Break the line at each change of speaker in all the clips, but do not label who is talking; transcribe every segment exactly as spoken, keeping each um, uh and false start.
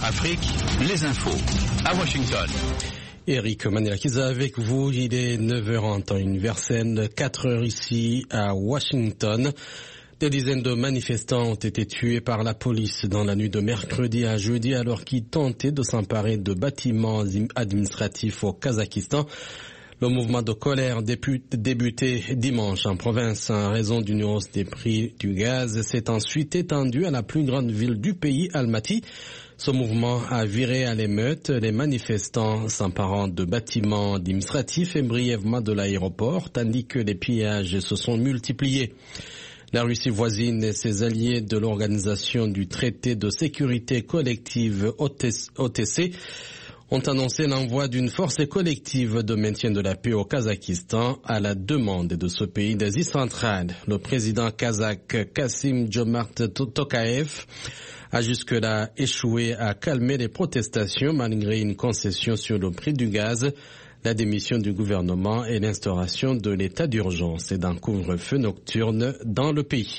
Afrique, les infos à Washington.
Eric Manilakiza avec vous, il est neuf heures en temps universel, quatre heures ici à Washington. Des dizaines de manifestants ont été tués par la police dans la nuit de mercredi à jeudi alors qu'ils tentaient de s'emparer de bâtiments administratifs au Kazakhstan. Le mouvement de colère débuté dimanche en province en raison d'une hausse des prix du gaz s'est ensuite étendu à la plus grande ville du pays, Almaty. Ce mouvement a viré à l'émeute, les manifestants s'emparant de bâtiments administratifs et brièvement de l'aéroport, tandis que les pillages se sont multipliés. La Russie voisine et ses alliés de l'Organisation du Traité de sécurité collective O T C ont annoncé l'envoi d'une force collective de maintien de la paix au Kazakhstan à la demande de ce pays d'Asie centrale. Le président kazakh Kassym-Jomart Tokayev a jusque-là échoué à calmer les protestations malgré une concession sur le prix du gaz, la démission du gouvernement et l'instauration de l'état d'urgence et d'un couvre-feu nocturne dans le pays.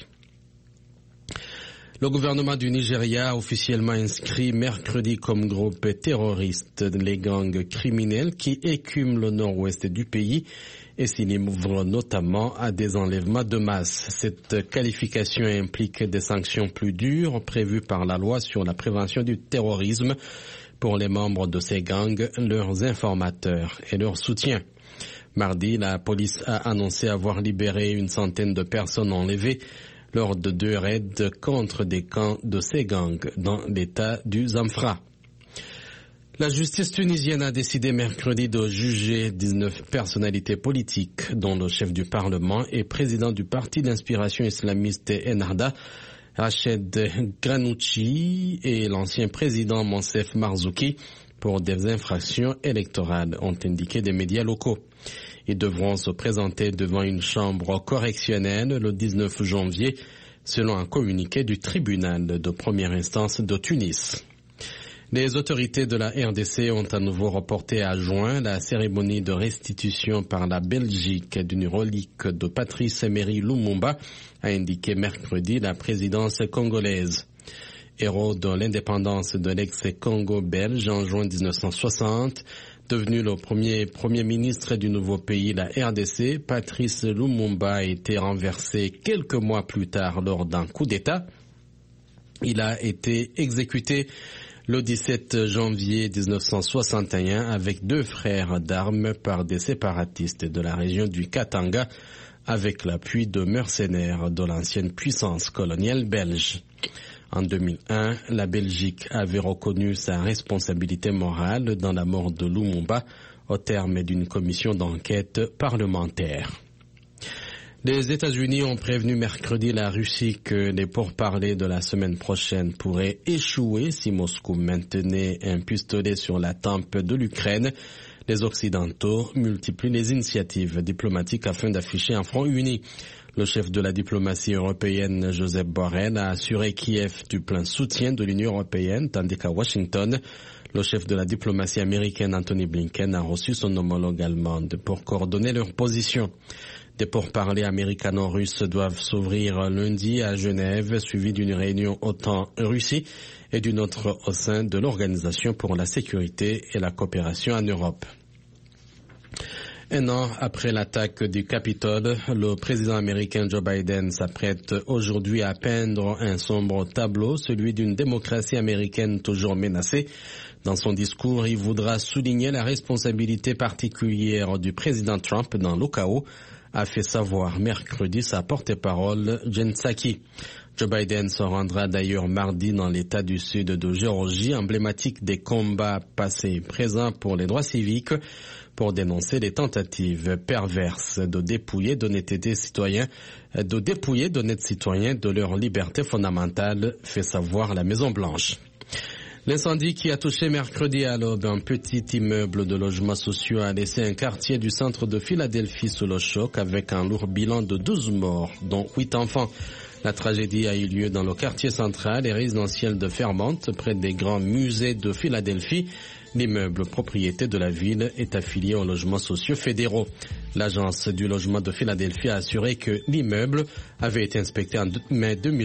Le gouvernement du Nigeria a officiellement inscrit mercredi comme groupe terroriste les gangs criminels qui écument le nord-ouest du pays et s'y livrent notamment à des enlèvements de masse. Cette qualification implique des sanctions plus dures prévues par la loi sur la prévention du terrorisme pour les membres de ces gangs, leurs informateurs et leurs soutiens. Mardi, la police a annoncé avoir libéré une centaine de personnes enlevées lors de deux raids contre des camps de ces gangs dans l'état du Zamfara. La justice tunisienne a décidé mercredi de juger dix-neuf personnalités politiques, dont le chef du Parlement et président du parti d'inspiration islamiste Ennahda, Rached Ghannouchi, et l'ancien président Monsef Marzouki, pour des infractions électorales, ont indiqué des médias locaux. Ils devront se présenter devant une chambre correctionnelle le dix-neuf janvier, selon un communiqué du tribunal de première instance de Tunis. Les autorités de la R D C ont à nouveau reporté à juin la cérémonie de restitution par la Belgique d'une relique de Patrice Emery Lumumba, a indiqué mercredi la présidence congolaise. Héros de l'indépendance de l'ex-Congo belge en juin mille neuf cent soixante, devenu le premier premier ministre du nouveau pays, la R D C, Patrice Lumumba a été renversé quelques mois plus tard lors d'un coup d'État. Il a été exécuté le dix-sept janvier mille neuf cent soixante et un avec deux frères d'armes par des séparatistes de la région du Katanga avec l'appui de mercenaires de l'ancienne puissance coloniale belge. En deux mille un, la Belgique avait reconnu sa responsabilité morale dans la mort de Lumumba au terme d'une commission d'enquête parlementaire. Les États-Unis ont prévenu mercredi la Russie que les pourparlers de la semaine prochaine pourraient échouer si Moscou maintenait un pistolet sur la tempe de l'Ukraine. Les Occidentaux multiplient les initiatives diplomatiques afin d'afficher un front uni. Le chef de la diplomatie européenne, Joseph Borrell, a assuré Kiev du plein soutien de l'Union européenne, tandis qu'à Washington, le chef de la diplomatie américaine, Anthony Blinken, a reçu son homologue allemande pour coordonner leur position. Des pourparlers américano-russes doivent s'ouvrir lundi à Genève, suivis d'une réunion OTAN-Russie et d'une autre au sein de l'Organisation pour la sécurité et la coopération en Europe. Un an après l'attaque du Capitole, le président américain Joe Biden s'apprête aujourd'hui à peindre un sombre tableau, celui d'une démocratie américaine toujours menacée. Dans son discours, il voudra souligner la responsabilité particulière du président Trump dans le chaos, a fait savoir mercredi sa porte-parole Jen Psaki. Joe Biden se rendra d'ailleurs mardi dans l'État du Sud de Géorgie, emblématique des combats passés et présents pour les droits civiques, pour dénoncer les tentatives perverses de dépouiller d'honnêteté citoyens, de dépouiller d'honnêtes citoyens de leur liberté fondamentale, fait savoir la Maison-Blanche. L'incendie qui a touché mercredi à l'aube un petit immeuble de logements sociaux a laissé un quartier du centre de Philadelphie sous le choc avec un lourd bilan de douze morts, dont huit enfants. La tragédie a eu lieu dans le quartier central et résidentiel de Fairmont, près des grands musées de Philadelphie. L'immeuble propriété de la ville est affilié aux logements sociaux fédéraux. L'agence du logement de Philadelphie a assuré que l'immeuble avait été inspecté en mai deux mille